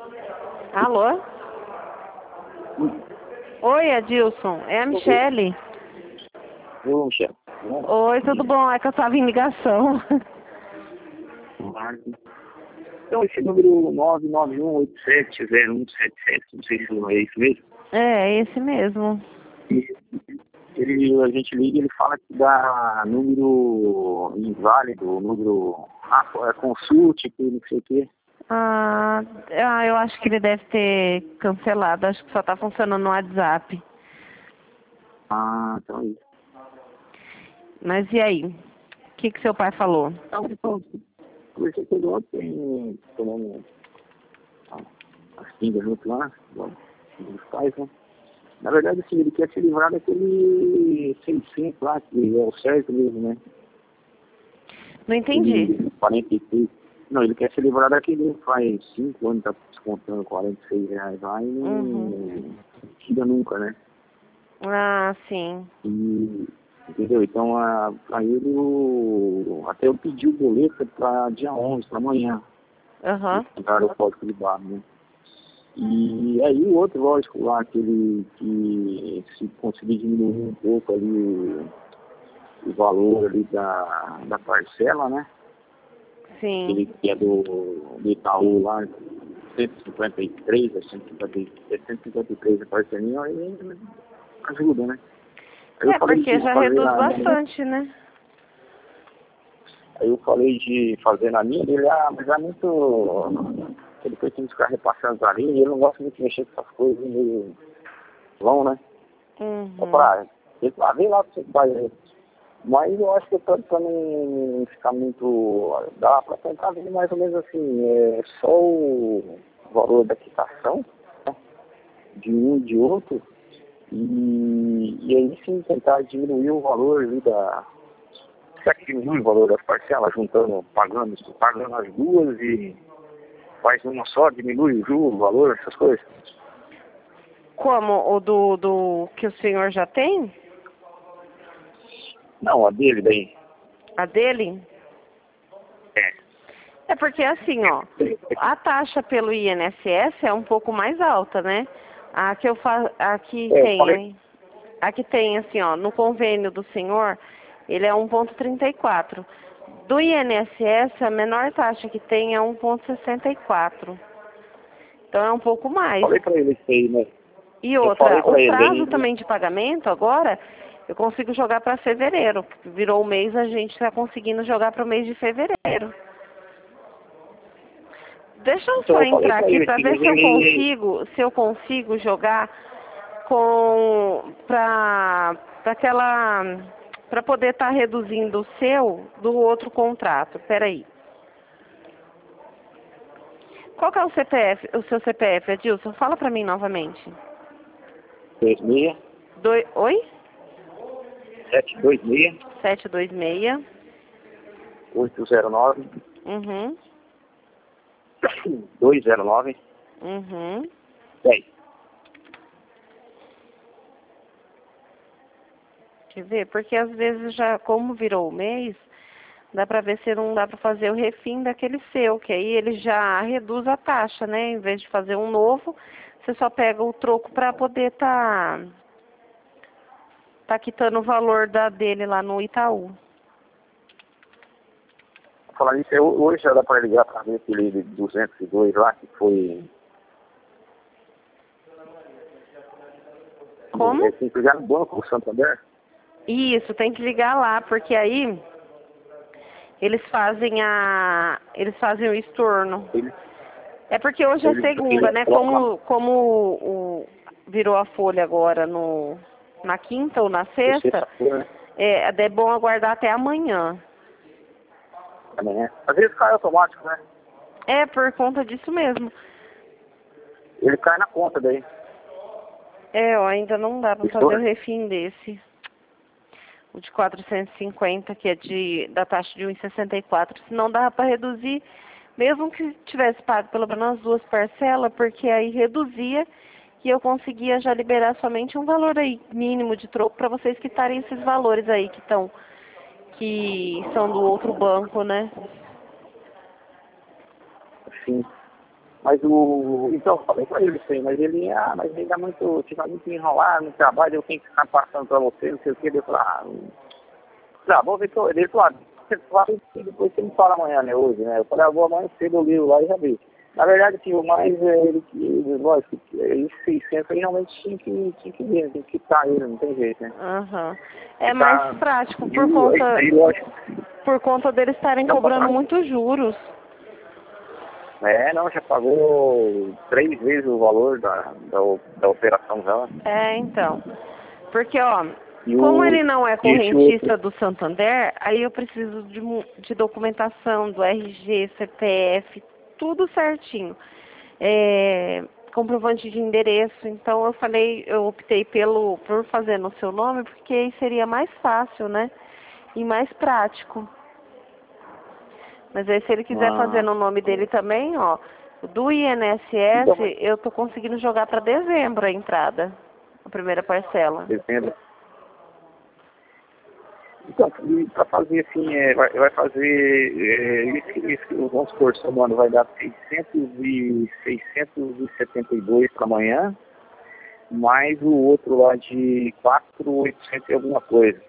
Alô? Oi, Adilson. É a Michele. Ô, Michel. Oi, tudo bom? É que eu tava em ligação. Então, esse número 991870177, não sei se é isso mesmo. É esse mesmo. A gente liga e ele fala que dá número inválido, número consulte, que não sei o quê. Eu acho que ele deve ter cancelado. Acho que só tá funcionando no WhatsApp. Então é isso. Mas e aí? O que seu pai falou? Então, conversei com ele ontem, tomando as pingas junto lá, dos pais, né? Na verdade, assim, ele quer se livrar daquele 600 lá, que é o certo mesmo, né? Não entendi. 46. Não, ele quer se livrar daquele que faz 5 anos, tá descontando R$ 46 lá e não tira nunca, né? Sim. Entendeu? Então, pra ele, até eu pedi o boleto para dia 11, para amanhã. Aham. Entraram o código de barra, né? E aí o outro, lógico, lá, que se conseguir diminuir um pouco ali o valor ali da parcela, né? Sim. Aquele que é do Itaú lá, 153, 153 a parcelinha, aí ajuda, né? Aí eu falei Porque de já fazer reduz na minha, bastante, né? aí eu falei de fazer na minha, ele, mas é muito... Ele foi tem que ficar repassando ali, e ele não gosta muito de mexer com essas coisas meio vão, né? Eu falei, vem lá pra você fazer. Mas eu acho que eu tô pra não ficar muito... Dá pra tentar ver mais ou menos assim, só o valor da quitação, né? De um e de outro, e aí sim tentar diminuir o valor ali será que diminui o valor das parcelas, juntando, pagando as duas e faz uma só, diminui o juro, o valor, essas coisas? Como? O do que o senhor já tem? Não, a dele daí. A dele? É porque assim, ó, a taxa pelo INSS é um pouco mais alta, né? A que eu faço, aqui tem assim, ó, no convênio do senhor, ele é 1,34. Do INSS, a menor taxa que tem é 1,64. Então é um pouco mais. Falei pra ele isso aí, né? E outra, o prazo também de pagamento agora, eu consigo jogar para fevereiro. Virou o mês, a gente está conseguindo jogar para o mês de fevereiro. Deixa eu só entrar aqui para ver se eu consigo jogar para poder estar reduzindo o seu do outro contrato. Peraí. Qual que é o seu CPF, Adilson? Fala para mim novamente. 26. Oi? 726. 726. 809. Uhum. 209. Uhum. 10. Quer ver? Porque às vezes já, como virou o mês, dá pra ver se não dá pra fazer o refim daquele seu, que aí ele já reduz a taxa, né? Em vez de fazer um novo, você só pega o troco pra poder tá quitando o valor dele lá no Itaú. Falar nisso, hoje já dá para ligar para ver aquele de 202 lá, que foi... Como? Tem que ligar no banco, o Santander? Isso, tem que ligar lá, porque aí eles fazem o estorno. É porque hoje é segunda, né? Como virou a folha agora na quinta ou na sexta, é bom aguardar até amanhã. Amanhã. Às vezes cai automático, né? É, por conta disso mesmo. Ele cai na conta daí. Ainda não dá pra fazer o refim desse. O de 450, que é da taxa de 1,64. Se não dá pra reduzir, mesmo que tivesse pago pelo menos as duas parcelas, porque aí reduzia e eu conseguia já liberar somente um valor aí mínimo de troco para vocês quitarem esses valores aí que são do outro banco, né? Sim. Mas então, eu falei pra ele isso aí, mas ele, mas ele dá muito, fica muito enrolado no trabalho, eu tenho que ficar passando pra você, não sei o que, ele falou, vou ver que ele falou, depois você me fala amanhã, né, hoje, né? Eu falei, vou amanhã cedo, eu ligo lá e já vi. Na verdade, assim, o mais ele que, lógico, esse 600 aí realmente tinha que ver, tem que quitar ele, não tem jeito, né? Aham. É mais prático por conta deles estarem cobrando muitos juros. Não, já pagou 3 vezes o valor da operação já. Então. Porque, ó, como ele não é correntista do Santander, aí eu preciso de documentação do RG, CPF, tudo certinho. Comprovante de endereço. Então eu optei por fazer no seu nome, porque aí seria mais fácil, né? E mais prático. Mas aí se ele quiser fazer no nome dele também, ó, do INSS, eu tô conseguindo jogar para dezembro a entrada, a primeira parcela. Dezembro. Então, para fazer assim, vai fazer, vamos supor, somando, vai dar 672 para amanhã, mais o outro lá de 4.800 e alguma coisa.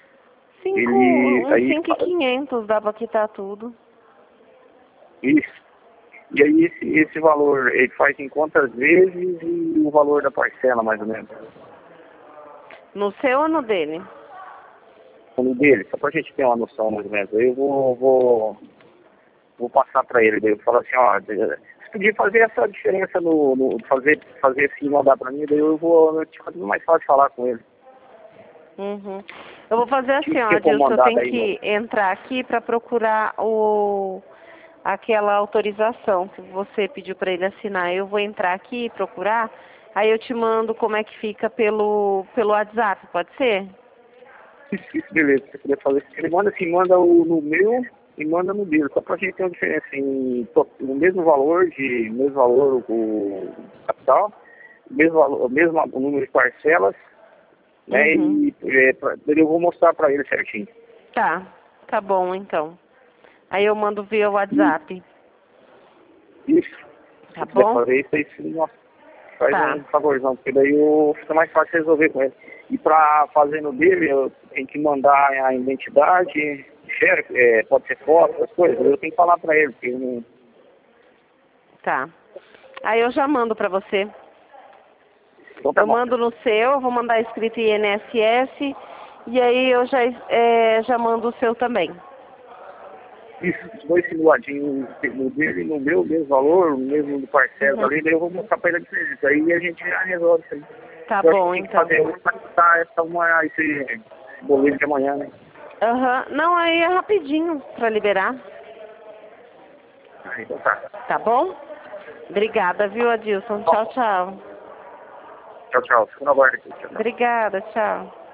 5.500 dá para quitar tudo. Isso. E aí esse valor, ele faz em quantas vezes e o valor da parcela, mais ou menos? No seu ou no dele? No dele, só pra gente ter uma noção, mais ou menos. Aí eu vou passar pra ele, daí eu falo assim, ó, você podia fazer essa diferença fazer assim, mandar pra mim, daí eu te fazer mais fácil falar com ele. Uhum. Eu vou fazer assim, ó, Adilson, eu tenho que entrar aqui para procurar aquela autorização que você pediu para ele assinar. Eu vou entrar aqui e procurar, aí eu te mando como é que fica pelo WhatsApp, pode ser? Isso, beleza, se você puder fazer. Ele manda assim, manda no meu e manda no dele, só pra gente ter uma diferença o mesmo valor o capital, o mesmo número de parcelas, né? E eu vou mostrar pra ele certinho. Tá bom então. Aí eu mando via WhatsApp. Isso. Tá bom? Fazer isso aí, nossa, faz um favorzão, porque daí fica mais fácil resolver com ele. E pra fazer no dele, eu tenho que mandar a identidade, pode ser foto, essas coisas, eu tenho que falar pra ele, porque eu não... Tá. Aí eu já mando pra você. Então, tá eu mando no seu, eu vou mandar escrito INSS, e aí eu já mando o seu também. Isso, os dois simuladinhos, no dele, no meu, mesmo valor, o mesmo do parcelo ali, daí eu vou mostrar pra ele a diferença. Aí a gente já resolve isso aí. Tá bom, então. Esse boleto de amanhã, né? Não, aí é rapidinho pra liberar. Então tá. Tá bom? Obrigada, viu, Adilson? Tchau, tchau. Tchau, tchau. Fico na guarda aqui. Tchau. Obrigada, tchau.